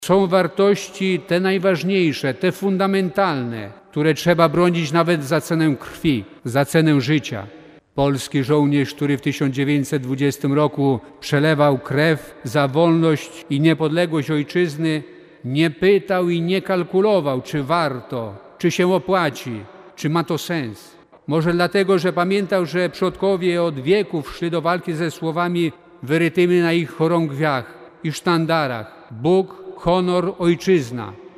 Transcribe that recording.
Są wartości te najważniejsze, te fundamentalne, które trzeba bronić nawet za cenę krwi, za cenę życia. Polski żołnierz, który w 1920 roku przelewał krew za wolność i niepodległość ojczyzny, nie pytał i nie kalkulował, czy warto, czy się opłaci, czy ma to sens. Może dlatego, że pamiętał, że przodkowie od wieków szli do walki ze słowami wyrytymi na ich chorągwiach i sztandarach: Bóg, honor, ojczyzna.